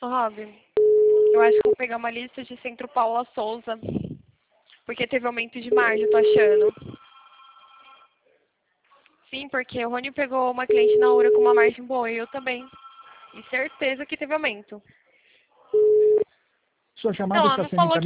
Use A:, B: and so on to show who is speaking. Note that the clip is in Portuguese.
A: Rob, eu acho que vou pegar uma lista de Centro Paula Souza. Porque teve aumento de margem, eu tô achando. Sim, porque o Rony pegou uma cliente na hora com uma margem boa e eu também. E certeza que teve aumento.
B: Sua chamada
A: Não, ela
B: está
A: não
B: sendo
A: falou que